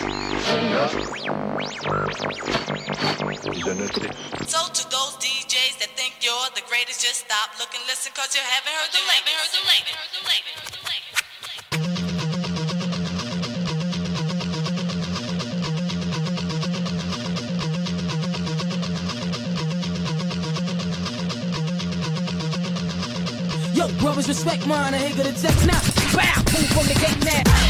So to those DJs that think you're the greatest, just stop, look and listen, cause you haven't heard the Yo, brothers, respect mine, I ain't gonna text now. Bow, boom from the gate now.